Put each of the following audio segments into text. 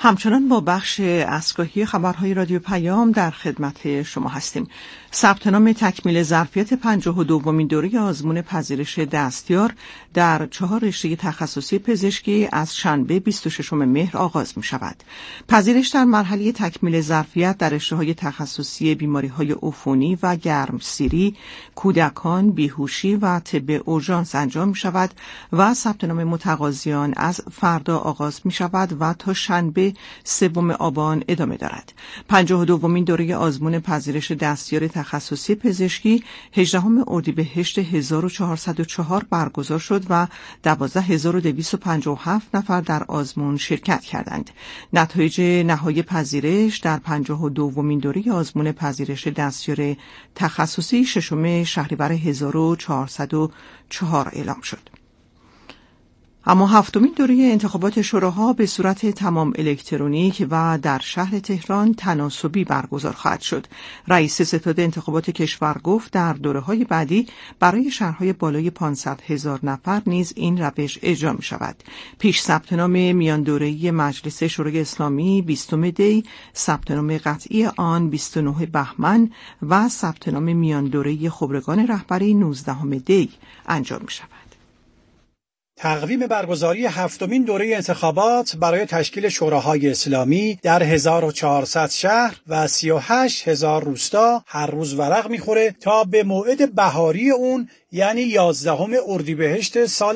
همچنان با بخش اسکاهی خبرهای رادیو پیام در خدمت شما هستیم. ثبت نام تکمیل ظرفیت 52مین دوره آزمون پذیرش دستیار در 4 رشته تخصصی پزشکی از شنبه 26 مهر آغاز می شود. پذیرش در مرحله تکمیل ظرفیت در رشته‌های تخصصی بیماری‌های عفونی و گرمسیری، کودکان، بیهوشی و طب اورژانس انجام می شود و ثبت نام متقاضیان از فردا آغاز می شود و تا شنبه 3 آبان ادامه دارد. 52مین دوره آزمون پذیرش دستیار تخصصی پزشکی 18 اردیبهشت 1404 برگزار شد و 12257 نفر در آزمون شرکت کردند. نتایج نهایی پذیرش در 52مین دوره آزمون پذیرش دستیار تخصصی 6 شهریور 1404 اعلام شد. اما 7مین دوره انتخابات شوراها به صورت تمام الکترونیک و در شهر تهران تناسبی برگزار خواهد شد. رئیس ستاد انتخابات کشور گفت در دوره‌های بعدی برای شهرهای بالای 500,000 نفر نیز این روش اجرا می شود. پیش ثبت نام میان دوره‌ای مجلس شورای اسلامی 20 دی، ثبت نام قطعی آن 29 بهمن و ثبت نام میان دوره‌ای خبرگان رهبری 19 دی انجام می شود. تقویم برگزاری 7مین دوره انتخابات برای تشکیل شوراهای اسلامی در 1400 شهر و 38,000 روستا هر روز ورق میخوره تا به موعد بهاری اون یعنی 11 اردیبهشت سال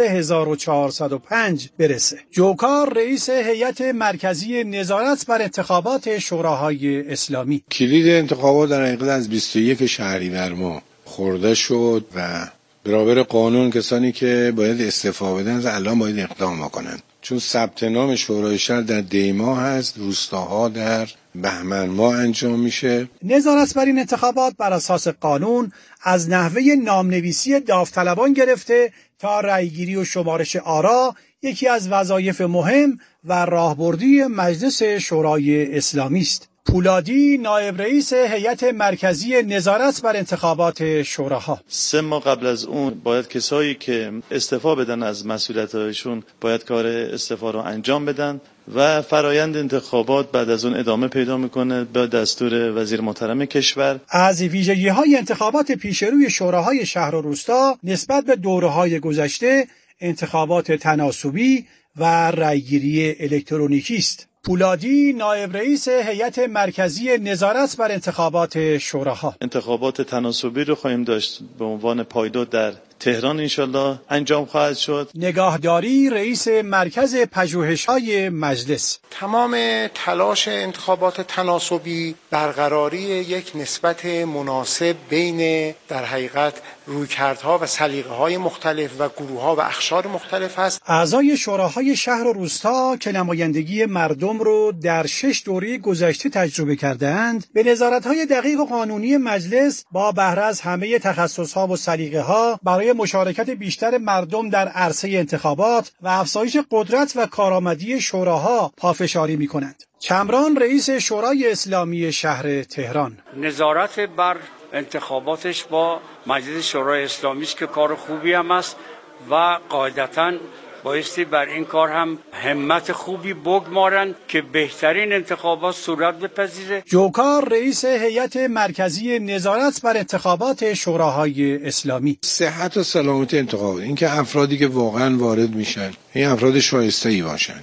1405 برسه. جوکار رئیس هیئت مرکزی نظارت بر انتخابات شوراهای اسلامی: کلید انتخابات در حقیقت از 21 شهریور ماه خورده شد و برابر قانون کسانی که باید استعفا بدن از الان باید اقدام کنند، چون ثبت نام شورای شهر در دی ماه هست، روستاها در بهمن ماه انجام میشه. نظارت بر این انتخابات بر اساس قانون از نحوه نامنویسی داوطلبان گرفته تا رأیگیری و شمارش آرا یکی از وظایف مهم و راهبردی مجلس شورای اسلامی است. پولادی نایب رئیس هیئت مرکزی نظارت بر انتخابات شوراها: 3 ماه قبل از اون باید کسایی که استعفا بدن از مسئولیت‌هاشون باید کار استعفا رو انجام بدن و فرایند انتخابات بعد از اون ادامه پیدا میکنه به دستور وزیر محترم کشور. از ویژگی‌های انتخابات پیشروی شوراهای شهر و روستا نسبت به دوره‌های گذشته انتخابات تناسبی و رأیگیری الکترونیکی است. پولادی نایب رئیس هیئت مرکزی نظارت بر انتخابات شوراها: انتخابات تناسبی رو خواهیم داشت به عنوان پایدار در تهران انشالله انجام خواهد شد. نگاهداری رئیس مرکز پژوهش‌های مجلس: تمام تلاش انتخابات تناسبی برقراری یک نسبت مناسب بین در حقیقت رویکردها و سلیقه‌های مختلف و گروه‌ها و اقشار مختلف است. اعضای شوراهای شهر و روستا که نمایندگی مردم رو در 6 دوره گذشته تجربه کردند، به نظارت‌های دقیق و قانونی مجلس با بهره از همه تخصص‌ها و سلیقه‌ها برای مشارکت بیشتر مردم در عرصه انتخابات و افزایش قدرت و کارآمدی شوراها پافشاری می‌کنند. کمران رئیس شورای اسلامی شهر تهران: نظارت بر انتخاباتش با مجلس شورای اسلامی است که کار خوبی هم است و قاعدتاً بایستی بر این کار هم همت خوبی بگمارند که بهترین انتخابات صورت بپذیره. جوکار رئیس هیئت مرکزی نظارت بر انتخابات شوراهای اسلامی: صحت و سلامت انتخابات، اینکه افرادی که واقعا وارد میشن این افراد شایسته‌ای باشن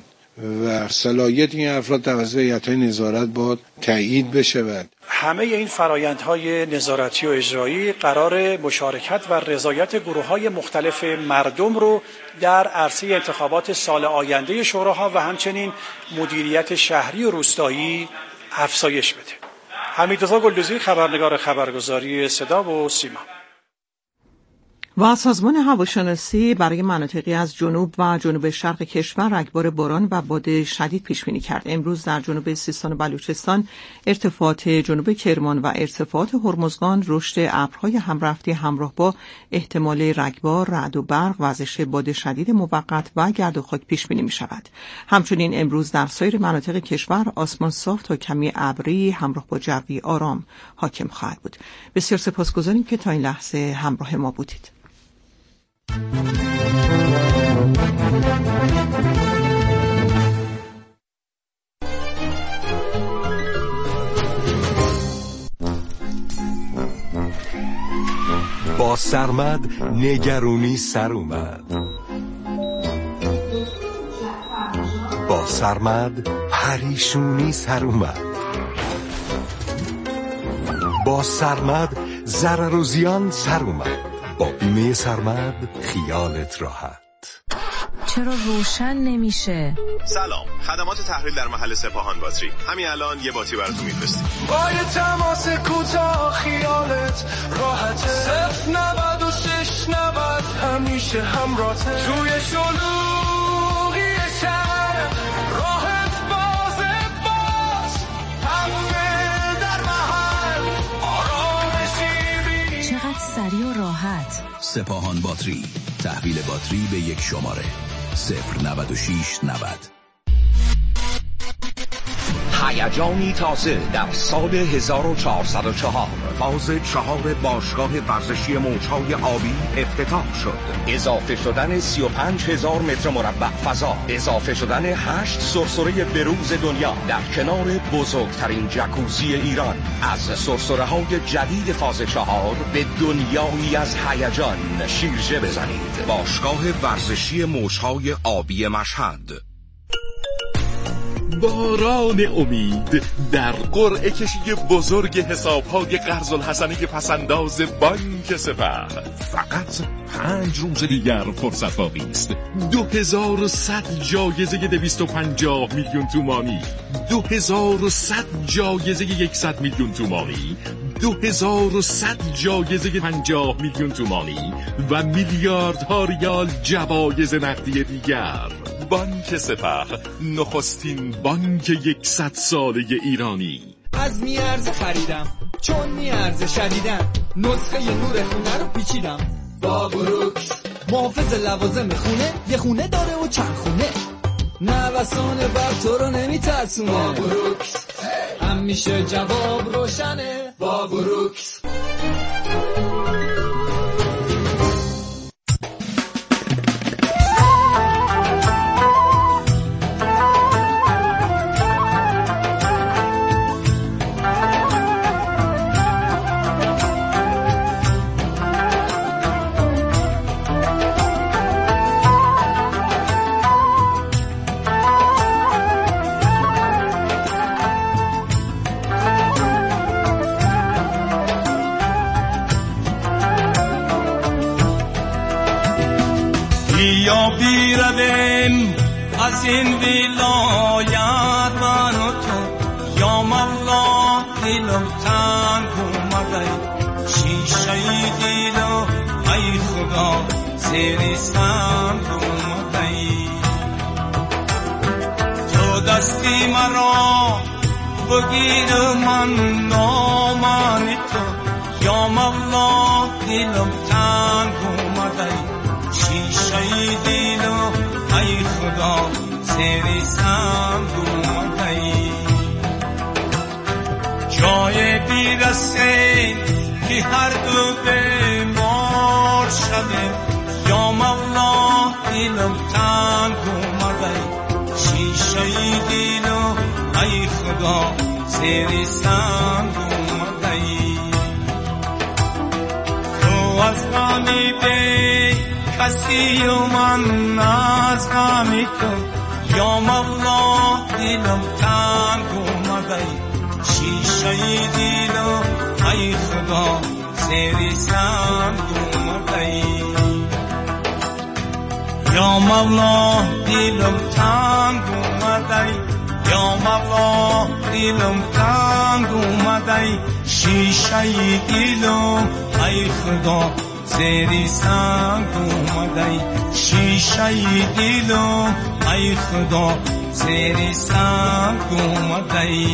و صلاحیت این افراد توسط هیئت‌های نظارت باید تایید بشه. و همه این فرآیندهای نظارتی و اجرایی قرار مشارکت و رضایت گروه‌های مختلف مردم رو در عرصه انتخابات سال آینده شوراها و همچنین مدیریت شهری و روستایی افزایش بده. حمیدرضا گلدوزی، خبرنگار خبرگزاری صدا و سیما. و سازمان هواشناسی برای مناطقی از جنوب و جنوب شرق کشور رگبار باران و باد شدید پیش بینی کرد. امروز در جنوب سیستان و بلوچستان، ارتفاعات جنوب کرمان و ارتفاعات هرمزگان رشد ابرهای همرفتی همراه با احتمال رگبار، رعد و برق، وزش باد شدید موقت و گرد و خاک پیش بینی می شود. همچنین امروز در سایر مناطق کشور آسمان صاف تا کمی ابری همراه با جوی آرام حاکم خواهد بود. بسیار سپاسگزاریم که تا این لحظه همراه ما بودید. با سرمد نگرونی سر اومد. با سرمد پریشونی سر اومد. با سرمد ضرر و زیان سر اومد. با بیمه سرمد خیالت راحت. چرا روشن نمیشه؟ سلام، خدمات تحویل در محل سپاهان باتری. همین الان یه باتری براتون میفرستیم. با یه تماس کوتاه خیالت راحته. 09690 همیشه همراهته. توی شلوغی شهر راحت باز همه در محل آرامشی. چقدر سریع و راحت. سپاهان باتری، تحویل باتری به یک شماره 09690. هیجانی تازه در سال 1404 فاز 4 باشگاه ورزشی موج‌های آبی افتتاح شد. اضافه شدن 35,000 متر مربع فضا، اضافه شدن 8 سرسره بروز دنیا در کنار بزرگترین جکوزی ایران. از سرسره‌های جدید فاز 4 به دنیایی از هیجان شیرجه بزنید. باشگاه ورزشی موج‌های آبی مشهد. باران امید در قرعه کشی بزرگ حساب‌های قرض الحسنه پسنداز بانک سپه. فقط 5 روز دیگر فرصت باقی است. 2100 جایزه 250 میلیون تومانی، 2100 جایزه 100 میلیون تومانی، 2100 جایزه 50 میلیون تومانی و میلیاردها ریال جوایز نقدی دیگر. بانک سپه، نخستین بانک 100 ساله ایرانی. از میارزه خریدم چون میارزه شدیدن. نسخه نور خونه رو پیچیدم با بروکس. محافظ لوازم خونه، یه خونه داره و چند خونه. نوسان بر تو رو نمیترسونه با بروکس. همیشه جواب روشنه با بروکس. بیردیم از این ولایت من و تو. یا مولا دلم تنگ اومده، شیشه دلو ای خدا زیر سنگ اومده. تو دستی مرا بگیر من نامن تو. یا مولا دلم تنگ اومده، شیشه دلو ای خدا زیر سنگ اومده. جای بیرسه که هر دو بیمار شده. یا مولا دلم تنگ اومده، شیشه دلو ای خدا زیر سنگ اومده. تو از غمی بی کسی و من از غمی تو. یا مولا دلم تنگ اومده، شیشه دلو ای خدا زیر سنگ اومده. یا مولا دلم تنگ اومده، یا مولا دلم تنگ اومده. شیشه دلو ای خدا زیر سنگ اومده. شیشه دلو ای خدا زیر سنگ اومده.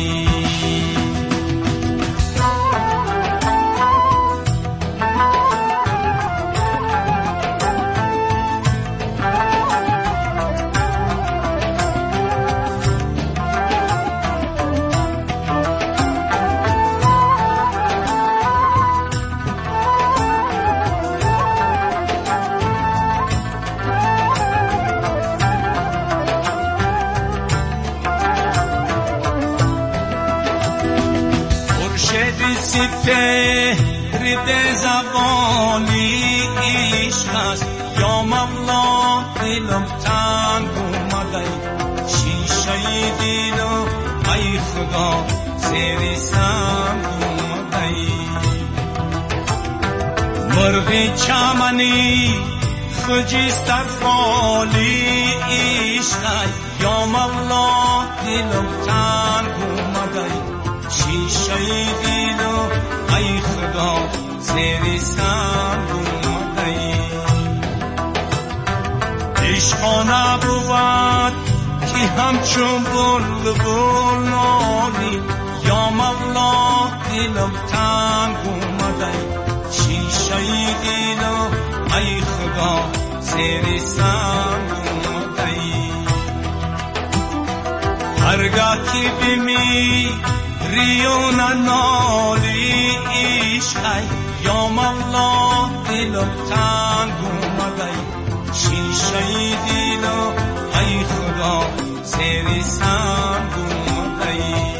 ده زبانی عشق است یا مولا دلم تنگ اومده شیشه دلم ای خدا زیر سنگ اومده مرغ چمنی خجیست در خالی عشق یا مولا دلم تنگ اومده شیشه دلم ای خدا زیر سنگ اومده عشقا نبود که همچون بلبل نالی یا مولا دلم تنگ اومده شیشه دلم ای خدا زیر سنگ اومده هرگاه که بمیری و ننالی عشق یا مولا دلم تنگ اومده شیشه دلم ای خدا زیر سنگ اومده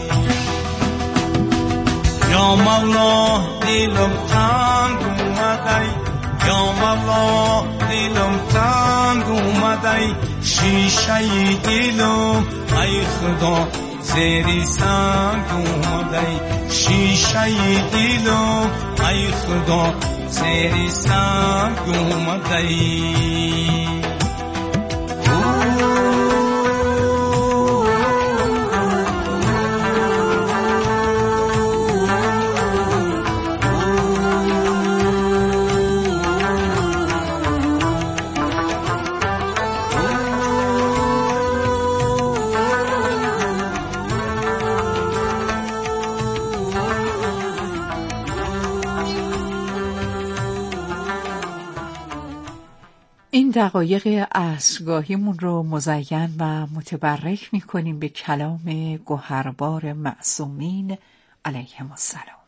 یا مولا دلم تنگ اومده یا مولا دلم تنگ اومده شیشه دلم ای خدا زیر سنگ اومده شیشه دلم ای خدا زیر سنگ اومده این دقایق عصرگاهیمون رو مزین و متبرک می‌کنیم به کلام گوهربار معصومین علیهم السلام.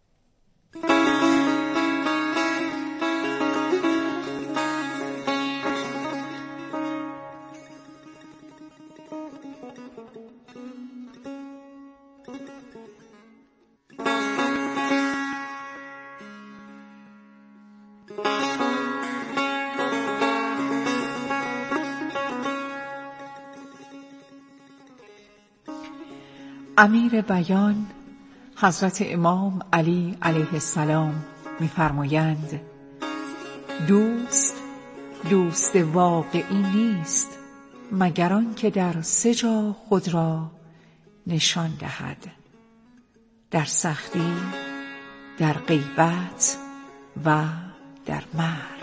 امیر بیان حضرت امام علی علیه السلام می‌فرمایند دوست واقعی نیست مگر آن که در 3 جا خود را نشان دهد: در سختی، در غیبت و در مرگ.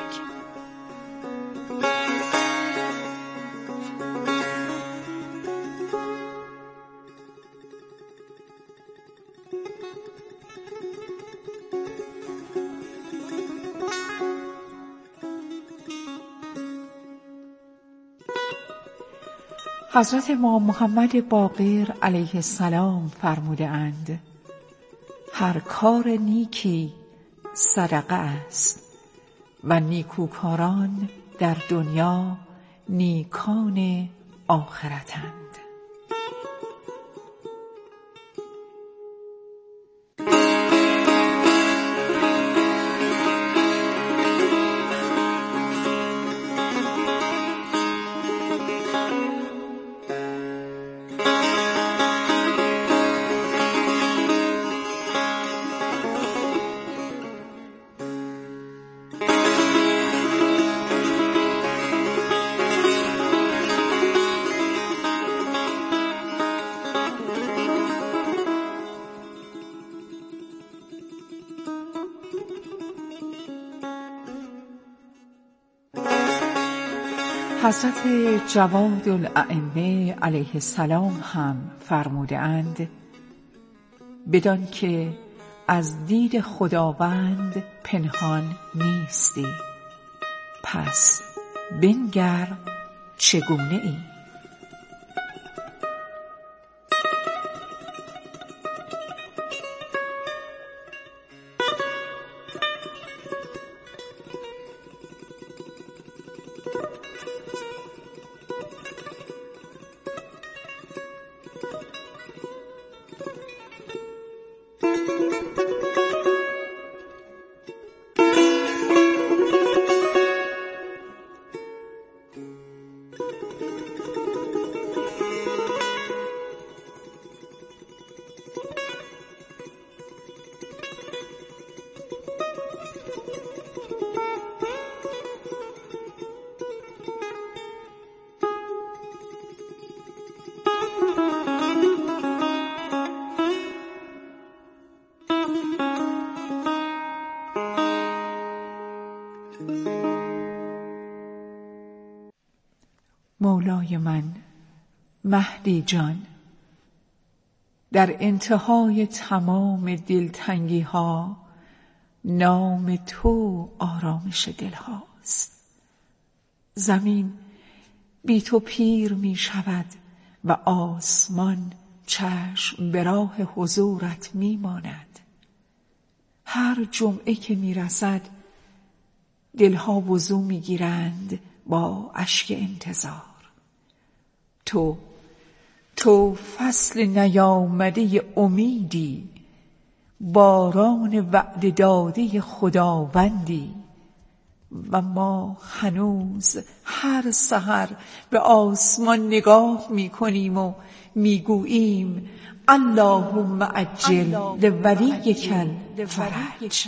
حضرت امام محمد باقر علیه السلام فرموده اند: هر کار نیکی صدقه است و نیکوکاران در دنیا نیکان آخرتند. حضرت جواد الائمه علیه السلام هم فرموده اند: بدان که از دید خداوند پنهان نیستی، پس بنگر چگونه ای. مولای من، مهدی جان، در انتهای تمام دلتنگی ها نام تو آرامش دل هاست. زمین بی تو پیر می شود و آسمان چشم به راه حضورت می ماند. هر جمعه که می رسد دلها وضو می گیرند با اشک انتظار. تو فصل نیامده امیدی، باران وعده داده خداوندی و ما هنوز هر سحر به آسمان نگاه می‌کنیم و می‌گوییم اللهم عجل لولیک الفرج.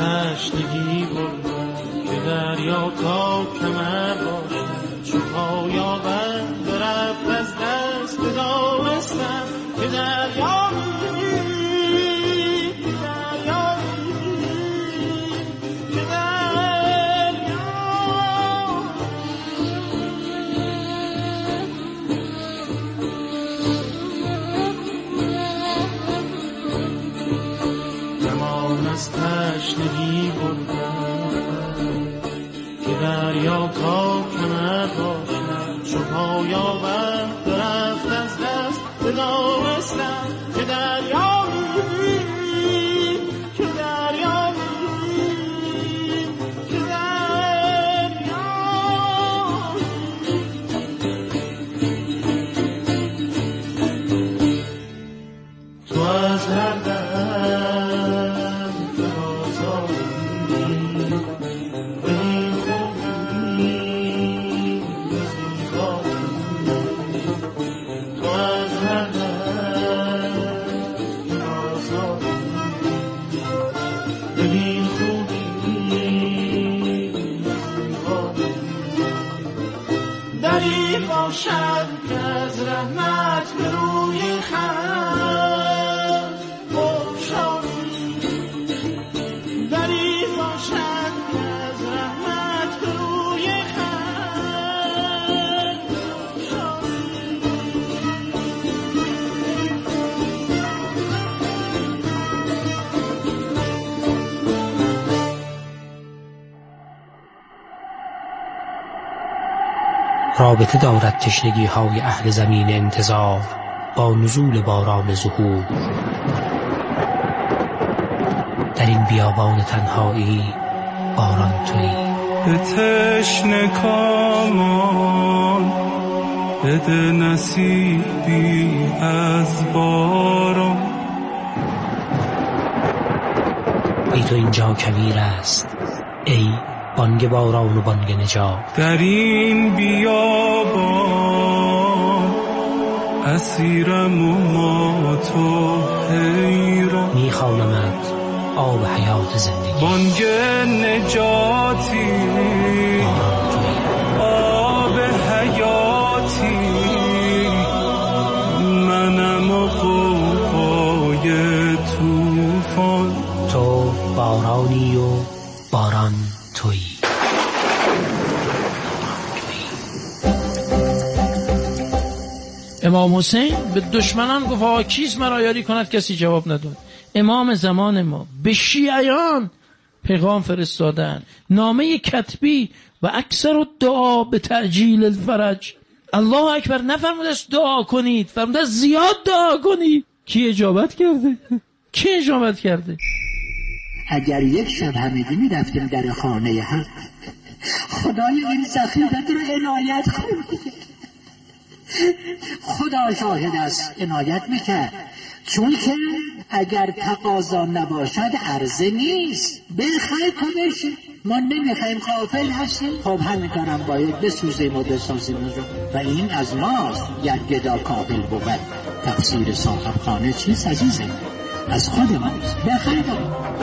تشنگی بردم که دریا تا کمر باشد چو پایابند رفت از دست بدانستم که دریا تشنگی بردم که دریا تا کمر باشد چو پایابند رفت از دست بدانستم که دریا که دریا که دریا تو از هر باشد که از رحمت به روی خلق باشد دری باشد که از رحمت به روی خلق رابطه دارد تشنگی های اهل زمین انتظار با نزول باران ظهور. در این بیابان تنهایی باران تویی. به تشنه کامان بده نصیبی از باران. بی تو اینجا کویر است ای بانگ باران و بانگ نجات. در این بیابان اسیرم و ما تو حیران. میخوانمت آب حیات زندگی، بانگ نجاتی آب حیاتی. منم و غوغای طوفان، تو بارانی و باران تویی. امام حسین به دشمنان گفت آقا کیست مرا یاری کند؟ کسی جواب نداد. امام زمان ما به شیعیان پیغام فرستادن، نامه کتبی و اکثر دعا به تعجیل الفرج. الله اکبر نفرموده است دعا کنید، فرموده است زیاد دعا کنید. کی اجابت کرده؟ کی اجابت کرده؟ اگر یک شب همگی می رفتیم در خانه حق، خدای این ذخیرت رو عنایت کنید. خدا شاهد است عنایت میکرد، چون که اگر تقاضا نباشد عرضه نیست. بخیر کنش ما نمیخوایم، غافل هستیم. خب همین کارم باید بسوزیم و بسازیم و این از ماست. یک گدا کامل بود. تقصیر صاحب خانه چیست عزیزه؟ از خود ماست. بخیر کنیم.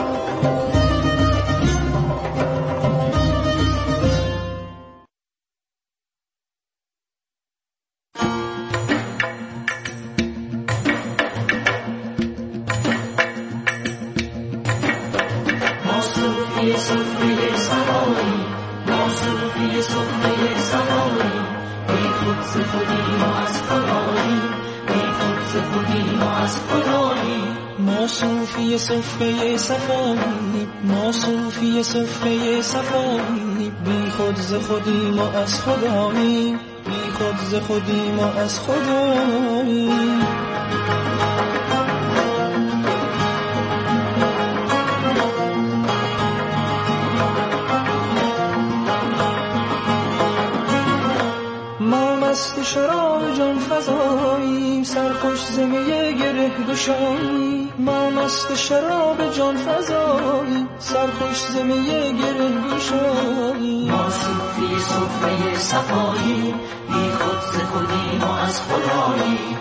صوفی صفه صفایی، ما صوفی صفه صفایی، بی خود ز خودیم و از خدایی، بی خود ز خودیم و از خدایی. ما مست شراب جان فزاییم، سرخوش زمه گره گشاییم. ما مست شراب جان فزاییم، سرخوش زمه گره گشاییم. ما صوفی صفه صفاییم، بی خود ز خودیم و از خداییم.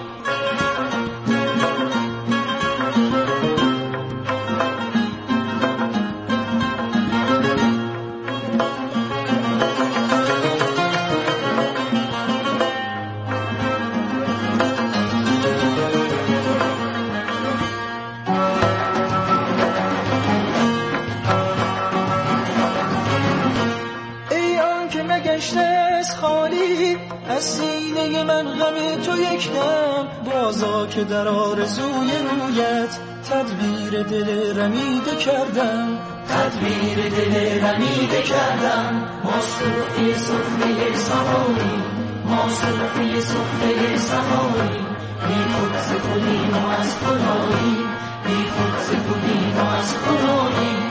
را که در آرزوی رویت تدبیر دل رمیده کردم، تدبیر دل رمیده کردم. ما صوفی صفحه سهاری، ما صوفی صفحه سهاری، بی خود ز خودیم و از خدایی، بی خود ز خودیم و از خدایی.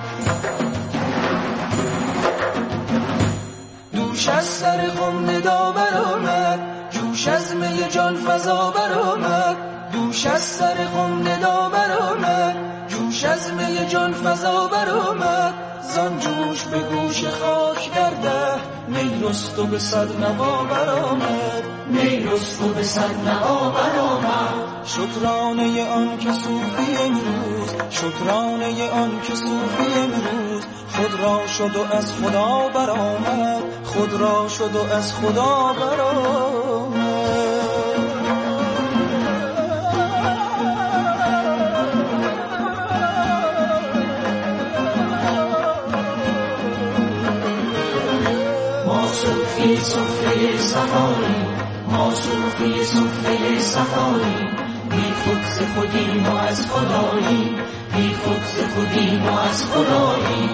دوش از سر خم ندا برآمد، جوش از می جان فضا برآمد. دوش از سر خم ندا برآمد، جوش از می جان فضا برآمد. زان جوش به گوش خاک درده، می رست و به صد نوا برآمد، می رست و به صد نوا برآمد. شکرانه آن که صوفی امروز، شکرانه آن که صوفی امروز خود را شد و از خدا برآمد، خود را شد و از خدا برآمد. ما صوفی صفحه سهاری، ما صوفی صفحه سهاری، بی خود ز خودیم و از خدایی، بی خود ز خودیم و از خدایی.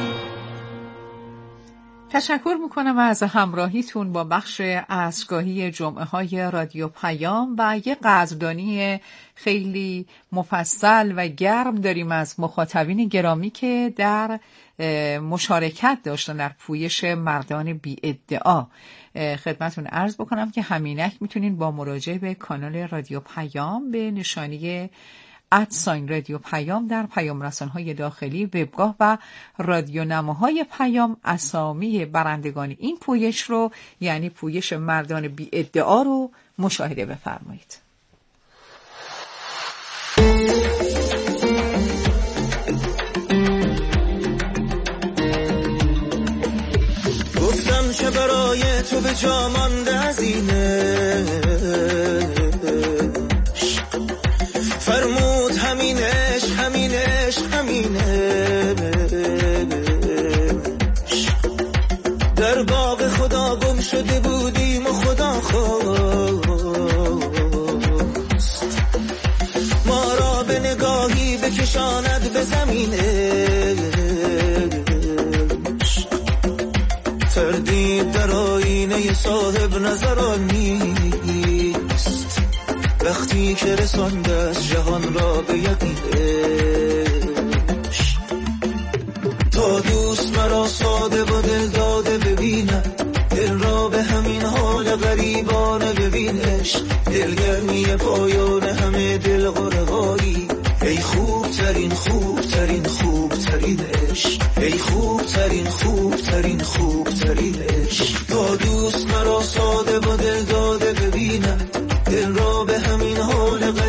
تشکر میکنم از همراهیتون با بخش عصرگاهی جمعه های رادیو پیام و یه قدردانی خیلی مفصل و گرم داریم از مخاطبین گرامی که در مشارکت داشتن در پویش مردان بی ادعا. خدمتون عرض بکنم که همینک میتونین با مراجعه به کانال رادیو پیام به نشانی رادیو پیام در پیام رسانهای داخلی، وبگاه و رادیونماهای پیام اسامی برندگان این پویش رو، یعنی پویش مردان بی ادعا رو مشاهده بفرمایید. گفتم چه برای تو به جا مانده از اینه، فرمود همینش همینش همینه. در باغ خدا گم شده بودیم و خدا خواست ما را به نگاهی بکشاند به زمینه. تردید در آینه صاحب نظران نیست، وقتی که رسانده از جهان را به یقینش. تا دوست مرا ساده و دل داده ببیند، دل را به همین حال غریبانه ببینش. دلگرمی پایان همه دل غرقایی، ای خوبترین خوبترین خوبترین عشق، ای خوب